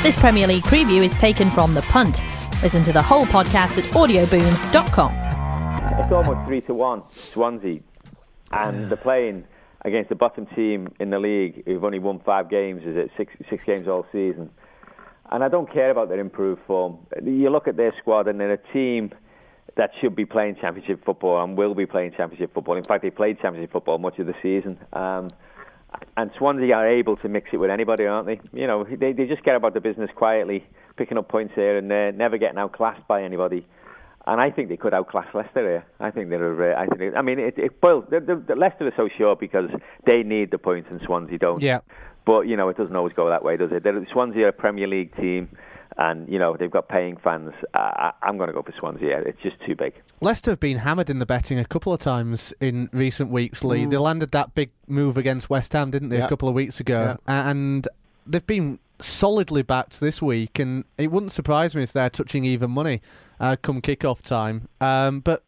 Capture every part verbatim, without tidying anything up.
This Premier League preview is taken from The Punt. Listen to the whole podcast at audioboom dot com. It's almost three to one, Swansea, and they're playing against the bottom team in the league who've only won five games, is it six six games all season? And I don't care about their improved form. You look at their squad, and they're a team that should be playing Championship football and will be playing Championship football. In fact, they played Championship football much of the season. Um, and Swansea are able to mix it with anybody, aren't they? You know, they they just get about the business quietly, picking up points here and there, never getting outclassed by anybody. And I think they could outclass Leicester here. I think they're. Uh, I think. They, I mean, it. it well, the, the, the Leicester are so sure because they need the points and Swansea don't. Yeah. But you know, it doesn't always go that way, does it? They're, Swansea are a Premier League team, and you know they've got paying fans. Uh, I'm going to go for Swansea. It's just too big. Leicester have been hammered in the betting a couple of times in recent weeks, Lee. Mm. They landed that big move against West Ham, didn't they, yeah. a couple of weeks ago? Yeah. And they've been solidly backed this week, and it wouldn't surprise me if they're touching even money uh, come kick-off time. Um, but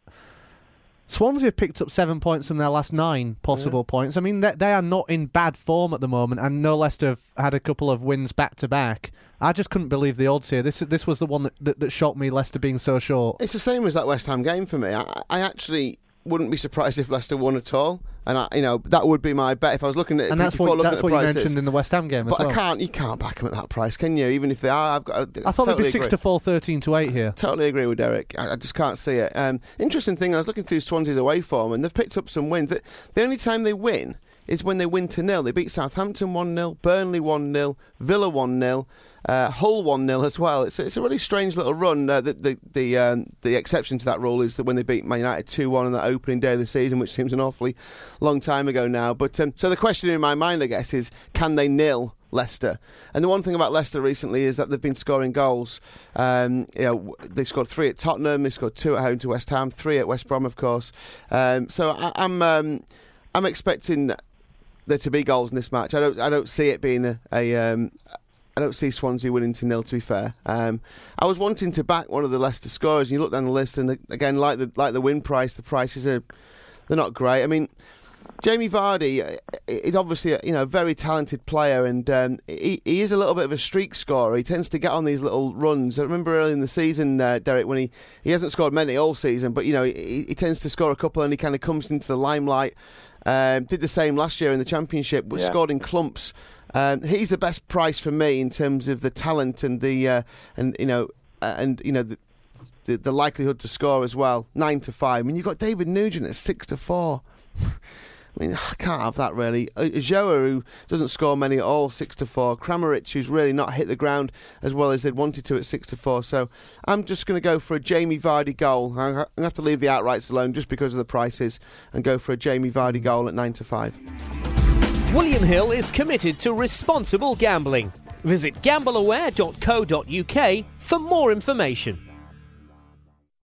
Swansea have picked up seven points from their last nine possible yeah. points. I mean, they, they are not in bad form at the moment, and no Leicester have had a couple of wins back-to-back. I just couldn't believe the odds here. This this was the one that, that, that shocked me, Leicester being so short. It's the same as that West Ham game for me. I, I actually wouldn't be surprised if Leicester won at all, and I, you know that would be my bet if I was looking at it. And that's what, that's what you mentioned in the West Ham game, but as well. I can't, you can't back them at that price, can you? Even if they are, I've got. I, I thought totally they'd be six agree. to four, thirteen to eight here. Totally agree with Derek. I, I just can't see it. Um, interesting thing, I was looking through Swansea's away form, and they've picked up some wins. The, the only time they win is when they win to nil. They beat Southampton one nil, Burnley one nil, Villa one nil. Uh, Hull one nil as well. It's a, it's a really strange little run. Uh, the the the, um, the exception to that rule is that when they beat Man United two one on that opening day of the season, which seems an awfully long time ago now. But um, so the question in my mind, I guess, is can they nil Leicester? And the one thing about Leicester recently is that they've been scoring goals. Um, you know, they scored three at Tottenham, they scored two at home to West Ham, three at West Brom, of course. Um, so I, I'm um, I'm expecting there to be goals in this match. I don't I don't see it being a. a um, I don't see Swansea winning to nil, to be fair. Um, I was wanting to back one of the Leicester scorers, and you look down the list, and again, like the like the win price, the prices are they're not great. I mean, Jamie Vardy is obviously a you know very talented player, and um, he, he is a little bit of a streak scorer. He tends to get on these little runs. I remember early in the season, uh, Derek, when he, he hasn't scored many all season, but you know he, he tends to score a couple, and he kind of comes into the limelight. Um, did the same last year in the Championship, but yeah. scored in clumps. Um, he's the best price for me in terms of the talent and the uh, and you know uh, and you know the, the the likelihood to score as well. Nine to five. I mean, you've got David Nugent at six to four. I mean, I can't have that really. Joa, who doesn't score many at all, six to four. Kramaric, who's really not hit the ground as well as they'd wanted to, at six to four. So I'm just going to go for a Jamie Vardy goal. I'm going to have to leave the outrights alone just because of the prices and go for a Jamie Vardy goal at nine to five. William Hill is committed to responsible gambling. Visit gamble aware dot co dot uk for more information.